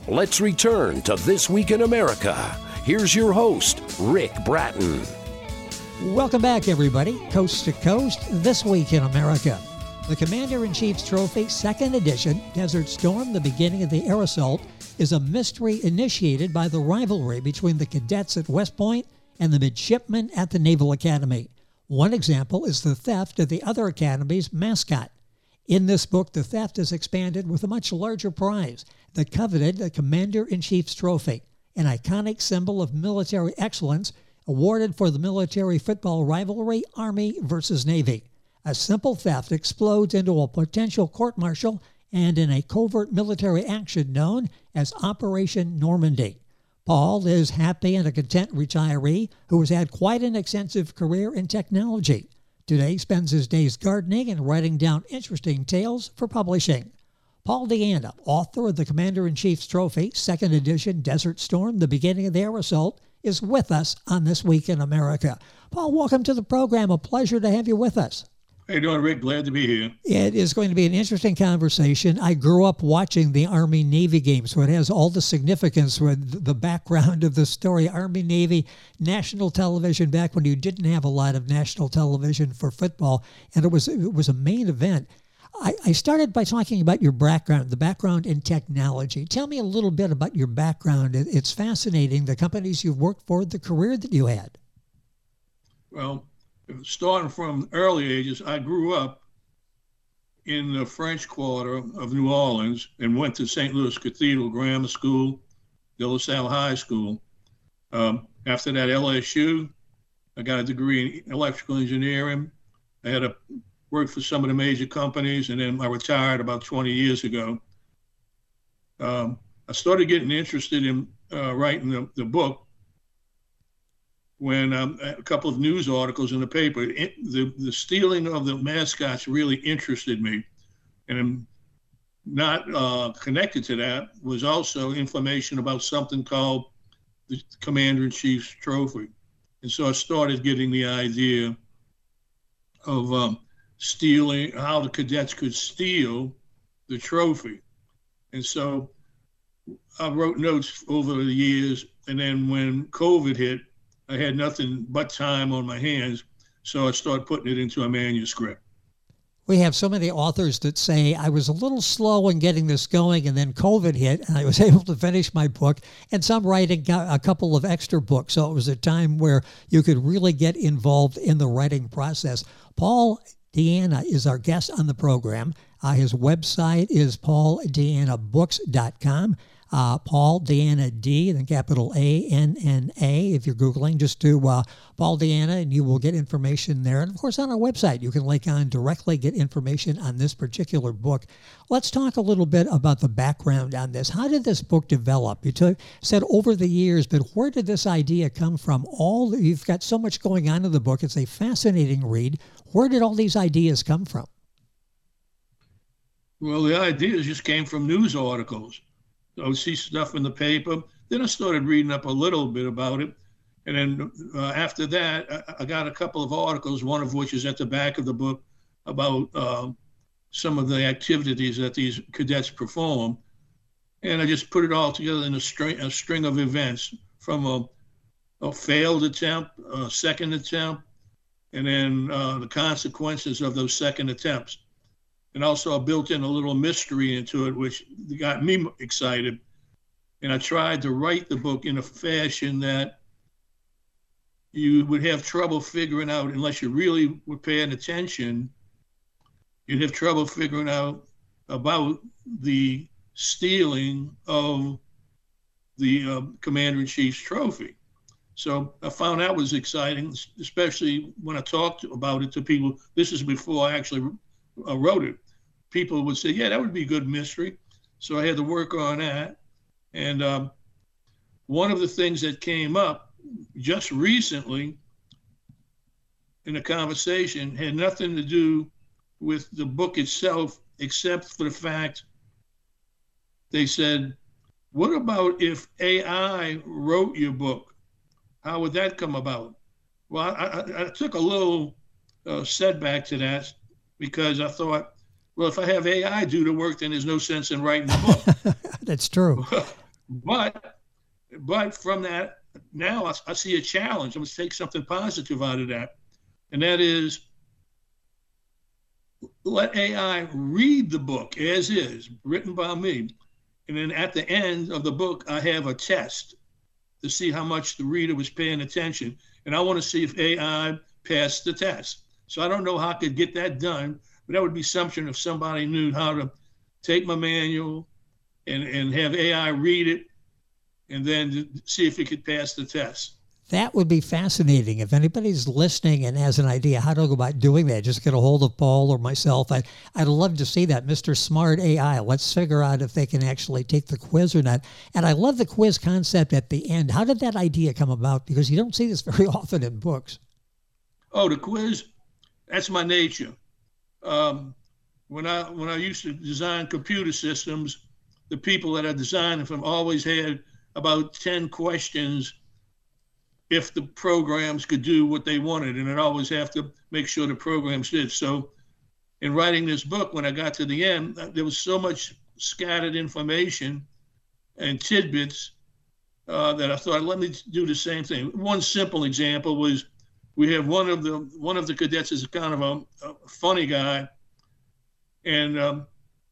Let's return to This Week in America. Here's your host, Rick Bratton. Welcome back, everybody. Coast to Coast, This Week in America. The Commander-in-Chief's Trophy, 2nd edition, Desert Storm, the beginning of the air assault, is a mystery initiated by the rivalry between the cadets at West Point and the midshipmen at the Naval Academy. One example is the theft of the other academy's mascot. In this book, the theft is expanded with a much larger prize, the coveted Commander-in-Chief's Trophy, an iconic symbol of military excellence awarded for the military football rivalry, Army versus Navy. A simple theft explodes into a potential court-martial and in a covert military action known as Operation Normandy. Paul is happy and a content retiree who has had quite an extensive career in technology. Today spends his days gardening and writing down interesting tales for publishing. Paul Deanna, author of the Commander-in-Chief's Trophy, 2nd edition, Desert Storm, the beginning of the air assault, is with us on This Week in America. Paul, welcome to the program. A pleasure to have you with us. How you doing, Rick? Glad to be here. It is going to be an interesting conversation. I grew up watching the Army-Navy game, so it has all the significance with the background of the story. Army-Navy, national television, back when you didn't have a lot of national television for football, and it was a main event. I started by talking about your background, the background in technology. Tell me a little bit about your background. It's fascinating, the companies you've worked for, the career that you had. Well, starting from early ages, I grew up in the French Quarter of New Orleans and went to St. Louis Cathedral Grammar School, De La Salle High School. After that, LSU, I got a degree in electrical engineering. I had to work for some of the major companies, and then I retired about 20 years ago. I started getting interested in writing the book when a couple of news articles in the paper, the stealing of the mascots really interested me. And not connected to that was also information about something called the Commander-in-Chief's Trophy. And so I started getting the idea of stealing, how the cadets could steal the trophy. And so I wrote notes over the years, and then when COVID hit, I had nothing but time on my hands, so I started putting it into a manuscript. We have so many authors that say, I was a little slow in getting this going, and then COVID hit, and I was able to finish my book, and some writing a couple of extra books. So it was a time where you could really get involved in the writing process. Paul Deanna is our guest on the program. His website is pauldeannabooks.com. Paul Deanna D, then capital A-N-N-A. If you're Googling, just do Paul Deanna and you will get information there. And of course, on our website, you can link on directly, get information on this particular book. Let's talk a little bit about the background on this. How did this book develop? You said over the years, but where did this idea come from? You've got so much going on in the book. It's a fascinating read. Where did all these ideas come from? Well, the ideas just came from news articles. I would see stuff in the paper. Then I started reading up a little bit about it. And then after that, I got a couple of articles, one of which is at the back of the book, about some of the activities that these cadets perform. And I just put it all together in a string of events, from a failed attempt, a second attempt, and then the consequences of those second attempts. And also I built in a little mystery into it, which got me excited. And I tried to write the book in a fashion that you would have trouble figuring out, unless you really were paying attention, you'd have trouble figuring out about the stealing of the Commander-in-Chief's Trophy. So I found that was exciting, especially when I talked about it to people. This is before I actually wrote it. People would say, yeah, that would be a good mystery. So I had to work on that. And one of the things that came up just recently in a conversation had nothing to do with the book itself, except for the fact they said, what about if AI wrote your book? How would that come about? Well, I took a little setback to that, because I thought, well, if I have AI do the work, then there's no sense in writing the book. That's true. but from that, now I see a challenge. I'm going to take something positive out of that. And that is, let AI read the book as is, written by me. And then at the end of the book, I have a test to see how much the reader was paying attention. And I want to see if AI passed the test. So I don't know how I could get that done, but that would be something if somebody knew how to take my manual and have AI read it and then see if it could pass the test. That would be fascinating. If anybody's listening and has an idea how to go about doing that, just get a hold of Paul or myself. I'd love to see that. Mr. Smart AI. Let's figure out if they can actually take the quiz or not. And I love the quiz concept at the end. How did that idea come about? Because you don't see this very often in books. Oh, the quiz, that's my nature. When I used to design computer systems, the people that I designed them always had about 10 questions if the programs could do what they wanted, and I'd always have to make sure the programs did. So in writing this book, when I got to the end, there was so much scattered information and tidbits that I thought, let me do the same thing. One simple example was we have one of the cadets is kind of a funny guy, and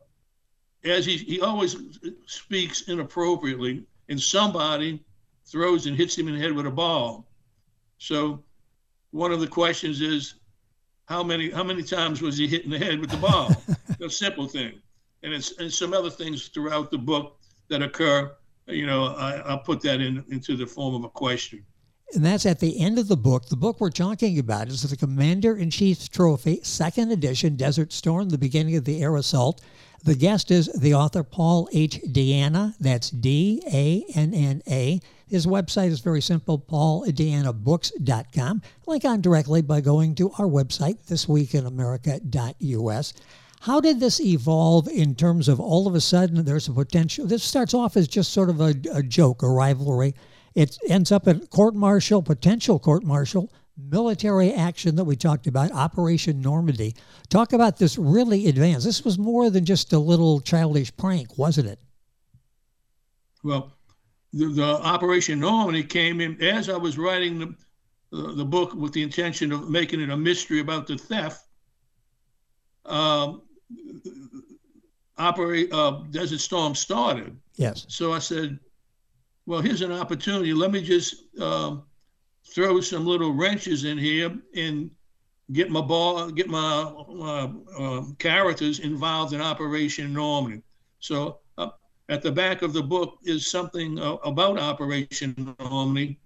as he always speaks inappropriately, and somebody throws and hits him in the head with a ball. So one of the questions is, how many times was he hit in the head with the ball? A simple thing. And some other things throughout the book that occur, I put that into the form of a question. And that's at the end of the book. The book we're talking about is the Commander-in-Chief's Trophy, 2nd edition, Desert Storm, the beginning of the air assault. The guest is the author, Paul H. Deanna. That's D-A-N-N-A. His website is very simple, pauldeannabooks.com. Link on directly by going to our website, thisweekinamerica.us. How did this evolve in terms of all of a sudden there's a potential? This starts off as just sort of a joke, a rivalry. It ends up at potential court-martial, military action that we talked about, Operation Normandy. Talk about this really advanced. This was more than just a little childish prank, wasn't it? Well, the Operation Normandy came in as I was writing the book with the intention of making it a mystery about the theft. Desert Storm started. Yes. So I said, well, here's an opportunity. Let me just throw some little wrenches in here and get my characters involved in Operation Normandy. So at the back of the book is something about Operation Normandy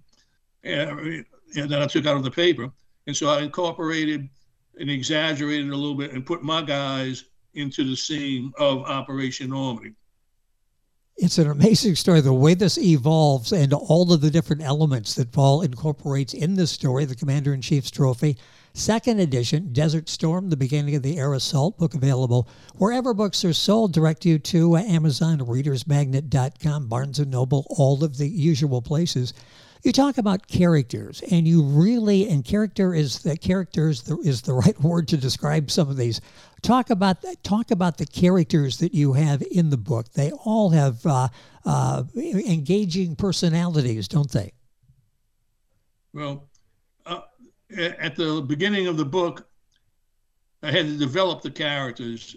that I took out of the paper. And so I incorporated and exaggerated a little bit and put my guys into the scene of Operation Normandy. It's an amazing story, the way this evolves and all of the different elements that Paul incorporates in this story, the Commander-in-Chief's Trophy. 2nd edition, Desert Storm, the beginning of the air assault, book available wherever books are sold. Direct you to Amazon, ReadersMagnet.com, Barnes & Noble, all of the usual places. You talk about characters, and character is the right word to describe some of these. Talk about the characters that you have in the book. They all have engaging personalities, don't they? Well, at the beginning of the book, I had to develop the characters.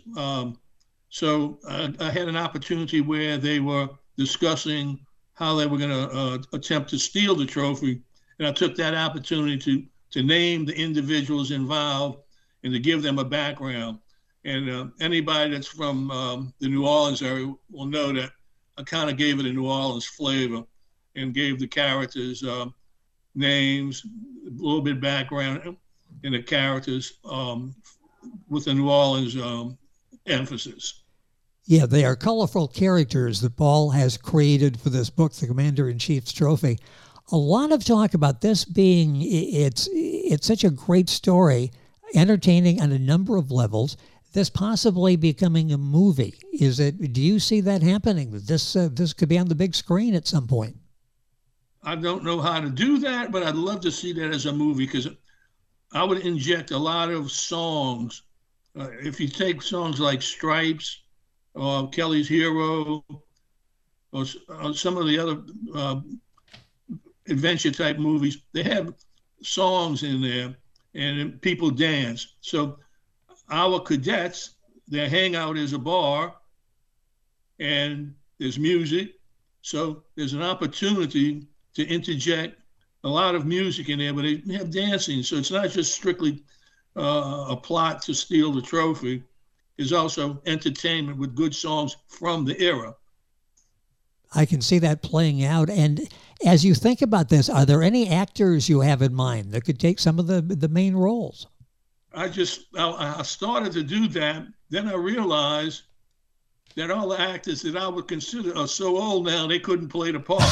So I had an opportunity where they were discussing how they were going to attempt to steal the trophy. And I took that opportunity to name the individuals involved and to give them a background. And anybody that's from the New Orleans area will know that I kind of gave it a New Orleans flavor and gave the characters names, a little bit background in the characters with a New Orleans emphasis. Yeah, they are colorful characters that Paul has created for this book, The Commander-in-Chief's Trophy. A lot of talk about this being, it's such a great story, entertaining on a number of levels, this possibly becoming a movie. Do you see that happening? This could be on the big screen at some point. I don't know how to do that, but I'd love to see that as a movie because I would inject a lot of songs. If you take songs like Stripes, or Kelly's Hero, or some of the other adventure type movies, they have songs in there and people dance. So our cadets, their hangout is a bar and there's music. So there's an opportunity to interject a lot of music in there, but they have dancing. So it's not just strictly a plot to steal the trophy. There's also entertainment with good songs from the era. I can see that playing out. And as you think about this, are there any actors you have in mind that could take some of the main roles? I started to do that. Then I realized that all the actors that I would consider are so old now, they couldn't play the part.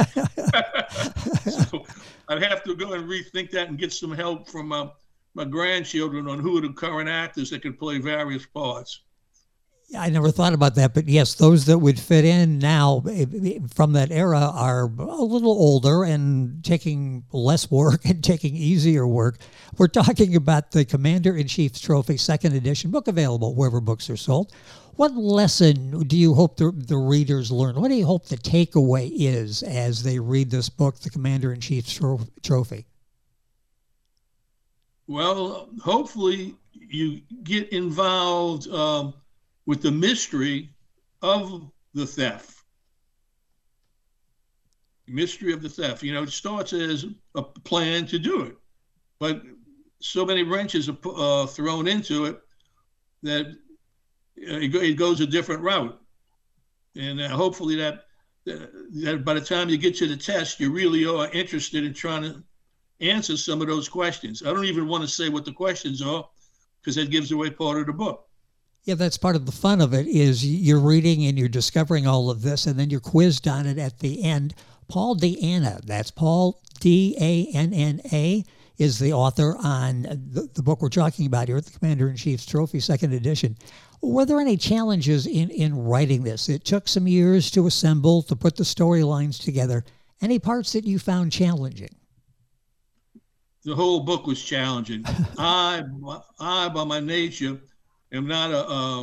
So I'd have to go and rethink that and get some help from my grandchildren on who are the current actors that could play various parts. I never thought about that, but yes, those that would fit in now from that era are a little older and taking less work and taking easier work. We're talking about the Commander-in-Chief's Trophy, 2nd edition, book available wherever books are sold. What lesson do you hope the readers learn? What do you hope the takeaway is as they read this book, the Commander-in-Chief's Trophy? Well, hopefully you get involved with the mystery of the theft. Mystery of the theft. You know, it starts as a plan to do it, but so many wrenches are thrown into it that it goes a different route. And hopefully that by the time you get to the test, you really are interested in trying to answer some of those questions. I don't even want to say what the questions are because that gives away part of the book. Yeah, that's part of the fun of it is you're reading and you're discovering all of this, and then you're quizzed on it at the end. Paul D'Anna, that's Paul D'Anna, is the author on the book we're talking about here, the Commander-in-Chief's Trophy, 2nd edition. Were there any challenges in writing this? It took some years to assemble, to put the storylines together. Any parts that you found challenging? The whole book was challenging. I by my nature, am not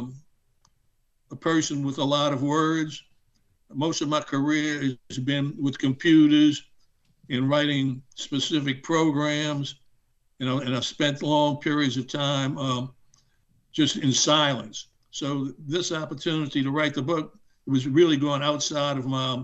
a person with a lot of words. Most of my career has been with computers and writing specific programs, you know, and I've spent long periods of time just in silence. So this opportunity to write the book was really going outside of my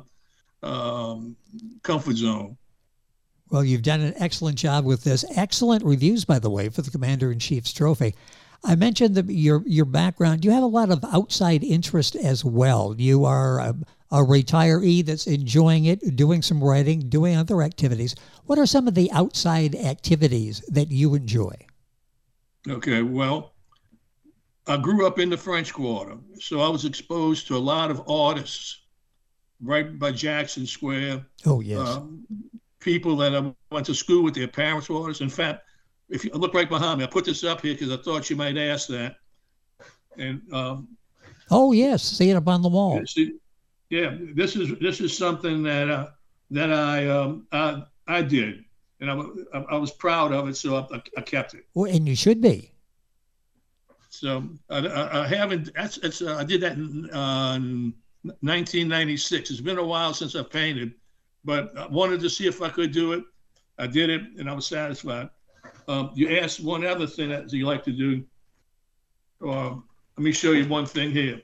comfort zone. Well, you've done an excellent job with this. Excellent reviews, by the way, for the Commander-in-Chief's Trophy. I mentioned your background. You have a lot of outside interest as well. You are a retiree that's enjoying it, doing some writing, doing other activities. What are some of the outside activities that you enjoy? Okay, well, I grew up in the French Quarter, so I was exposed to a lot of artists right by Jackson Square. Oh, yes. People that I went to school with, their parents were artists. In fact, if you look right behind me, I put this up here because I thought you might ask that. And oh yes, see it up on the wall. Yeah, this is something that I did, and I was proud of it, so I kept it. Well, and you should be. So I haven't. I did that in 1996. It's been a while since I painted, but I wanted to see if I could do it. I did it, and I was satisfied. You asked one other thing that you like to do. Let me show you one thing here.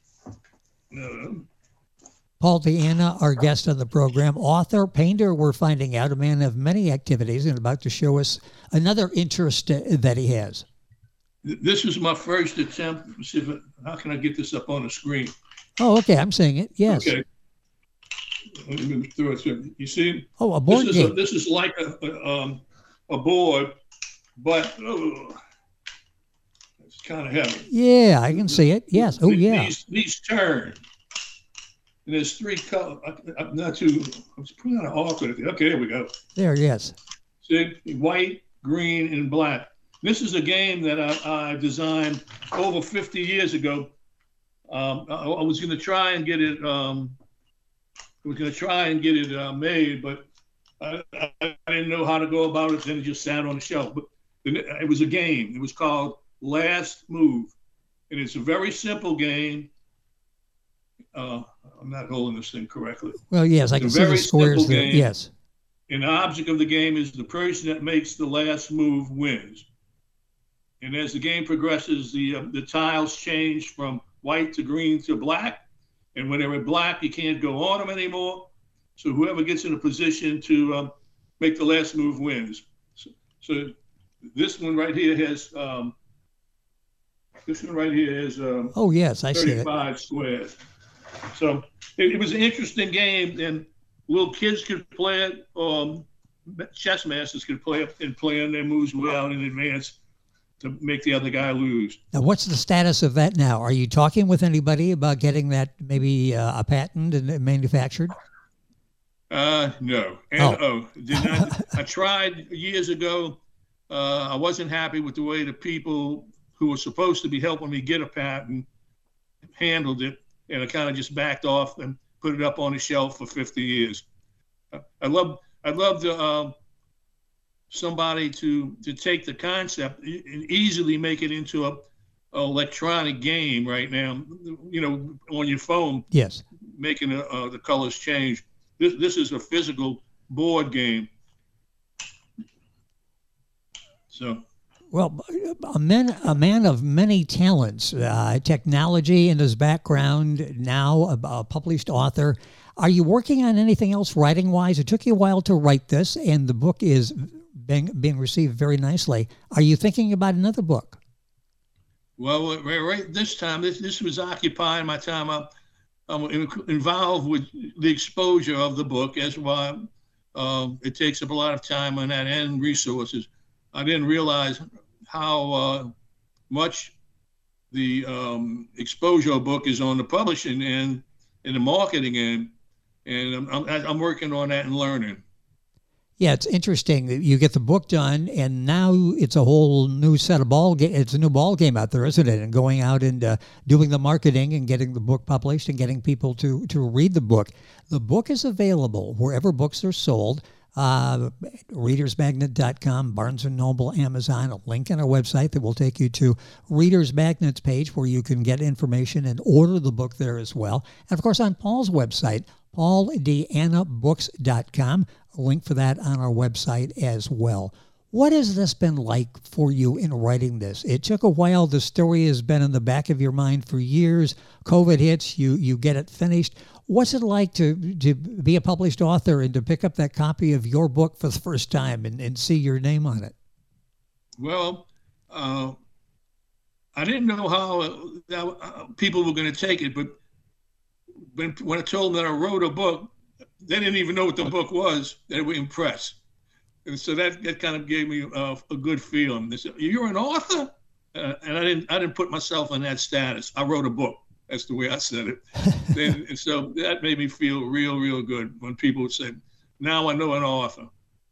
Paul D'Anna, our guest on the program, author, painter, we're finding out, a man of many activities, and about to show us another interest that he has. This is my first attempt. Let's see how can I get this up on the screen? Oh, okay, I'm seeing it, yes. Okay. Let me throw it. You see? Oh, a board game. This is like a board, but it's kind of heavy. Yeah, I can see it. Yes. Oh, yeah. These turn. And there's three colors. I'm not too. I'm kind of awkward. Okay, here we go. There, yes. See, white, green, and black. This is a game that I designed over 50 years ago. I was going to try and get it. Made, but I didn't know how to go about it. Then it just sat on the shelf. But it was a game. It was called Last Move, and it's a very simple game. I'm not holding this thing correctly. Well, yes, I can see the squares there. Yes. And the object of the game is the person that makes the last move wins. And as the game progresses, the tiles change from white to green to black. And when they're black, you can't go on them anymore. So whoever gets in a position to make the last move wins. So this one right here has oh yes, I see it. 35 squares. So it was an interesting game, and little kids could play it. Chess masters could play it and plan their moves way out in advance to make the other guy lose. Now, what's the status of that now? Are you talking with anybody about getting that maybe a patent and manufactured? No. Did not. I tried years ago. I wasn't happy with the way the people who were supposed to be helping me get a patent handled it, and I kind of just backed off and put it up on the shelf for 50 years. I'd love somebody to take the concept and easily make it into a electronic game right now, on your phone. Yes. Making the colors change. This is a physical board game. So. Well, a man of many talents, technology in his background, now a published author. Are you working on anything else writing-wise? It took you a while to write this, and the book is being received very nicely. Are you thinking about another book? Well, right this time, this was occupying my time. I'm involved with the exposure of the book. That's why it takes up a lot of time on that and resources. I didn't realize how much the exposure book is on the publishing end and the marketing end, and I'm working on that and learning. Yeah, it's interesting that you get the book done, and now it's a whole new set of ball game. It's a new ball game out there, isn't it? And going out and doing the marketing and getting the book published and getting people to read the book. The book is available wherever books are sold. Readersmagnet.com, Barnes & Noble, Amazon, a link on our website that will take you to Reader's Magnet's page where you can get information and order the book there as well. And of course on Paul's website, pauldianabooks.com, a link for that on our website as well. What has this been like for you in writing this? It took a while. The story has been in the back of your mind for years. COVID hits, you get it finished. What's it like to be a published author and to pick up that copy of your book for the first time and see your name on it? Well, I didn't know how people were going to take it, but when I told them that I wrote a book, they didn't even know what the book was. They were impressed. And so that kind of gave me a good feeling. They said, "You're an author?" And I didn't put myself in that status. I wrote a book. That's the way I said it. And so that made me feel real good when people would say, "Now I know an author."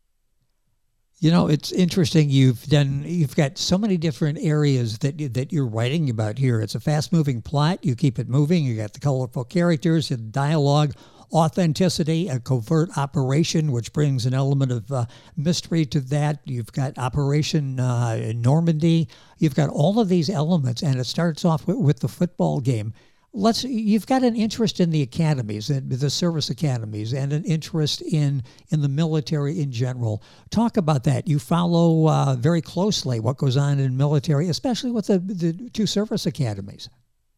You know, it's interesting. You've got so many different areas that you're writing about here. It's a fast-moving plot. You keep it moving. You got the colorful characters and dialogue, authenticity, a covert operation, which brings an element of mystery to that. You've got Operation Normandy. You've got all of these elements, and it starts off with the football game. You've got an interest in the academies, the service academies, and an interest in the military in general. Talk about that. You follow very closely what goes on in military, especially with the two service academies.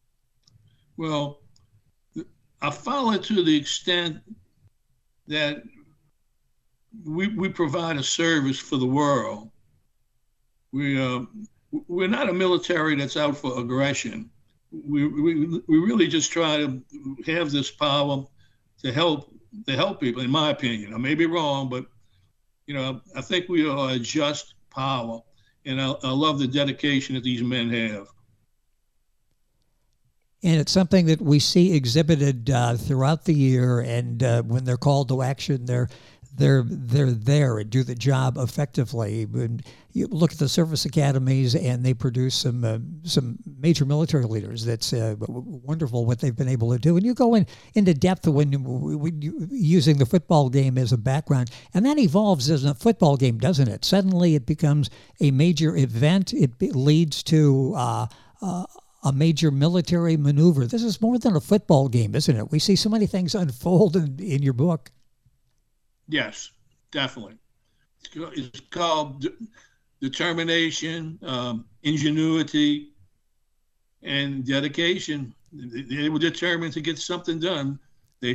Well, I follow it to the extent that we provide a service for the world. We're not a military that's out for aggression. We really just try to have this power to help people, in my opinion. I may be wrong, but I think we are a just power, and I love the dedication that these men have. And it's something that we see exhibited throughout the year, and when they're called to action, they're there and do the job effectively. When you look at the service academies, and they produce some major military leaders. That's wonderful what they've been able to do. And you go into depth when using the football game as a background, and that evolves as a football game, doesn't it? Suddenly, it becomes a major event. It leads to a major military maneuver. This is more than a football game, isn't it? We see so many things unfold in your book. Yes, definitely. It's called determination, ingenuity, and dedication. They were determined to get something done. They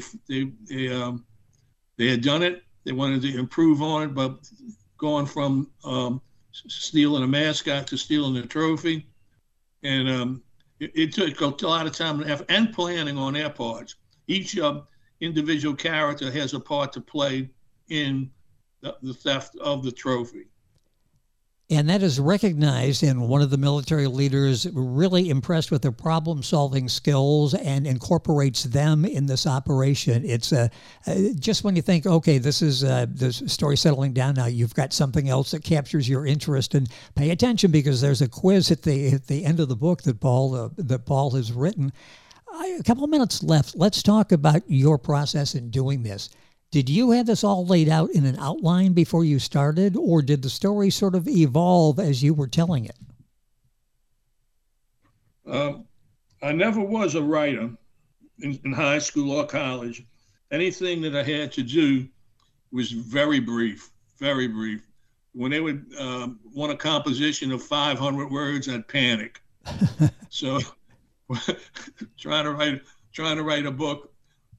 had done it. They wanted to improve on it, but going from stealing a mascot to stealing a trophy, and it took a lot of time and effort and planning on their parts. Each individual character has a part to play in the theft of the trophy. And that is recognized, and one of the military leaders really impressed with their problem-solving skills and incorporates them in this operation. It's just when you think, okay, this is this story settling down now, you've got something else that captures your interest, and pay attention because there's a quiz at the end of the book that Paul has written. A couple of minutes left. Let's talk about your process in doing this. Did you have this all laid out in an outline before you started, or did the story sort of evolve as you were telling it? I never was a writer in high school or college. Anything that I had to do was very brief, very brief. When they would want a composition of 500 words, I'd panic. So trying to write a book,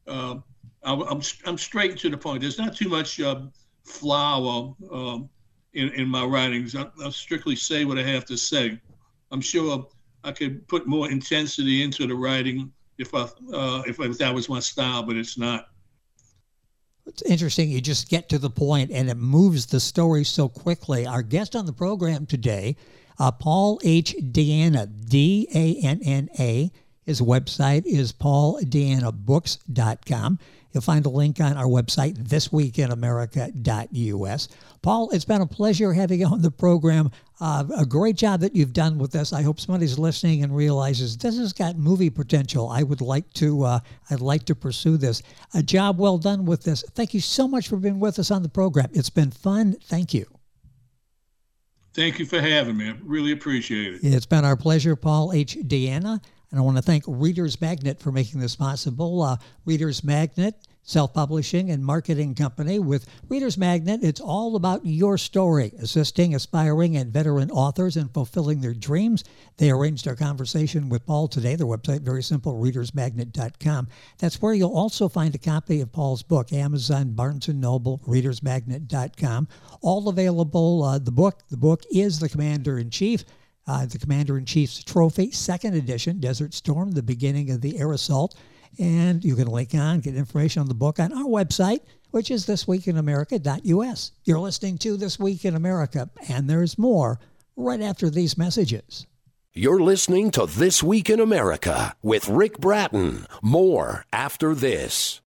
I'm straight to the point. There's not too much flower in my writings. I'll strictly say what I have to say. I'm sure I could put more intensity into the writing if that was my style, but it's not. It's interesting. You just get to the point, and it moves the story so quickly. Our guest on the program today, Paul H. Deanna, D-A-N-N-A. His website is pauldeannabooks.com. You'll find a link on our website, thisweekinamerica.us. Paul, it's been a pleasure having you on the program. A great job that you've done with this. I hope somebody's listening and realizes this has got movie potential. I'd like to pursue this. A job well done with this. Thank you so much for being with us on the program. It's been fun. Thank you. Thank you for having me. I really appreciate it. It's been our pleasure, Paul H. Deanna. And I want to thank Reader's Magnet for making this possible. Reader's Magnet, self-publishing and marketing company. With Reader's Magnet, it's all about your story, assisting aspiring and veteran authors in fulfilling their dreams. They arranged our conversation with Paul today. Their website, very simple, readersmagnet.com. That's where you'll also find a copy of Paul's book, Amazon, Barnes & Noble, readersmagnet.com. All available. The book is The Commander-in-Chief. The Commander-in-Chief's Trophy, 2nd edition, Desert Storm, the beginning of the air assault. And you can link on, get information on the book on our website, which is thisweekinamerica.us. You're listening to This Week in America, and there's more right after these messages. You're listening to This Week in America with Rick Bratton. More after this.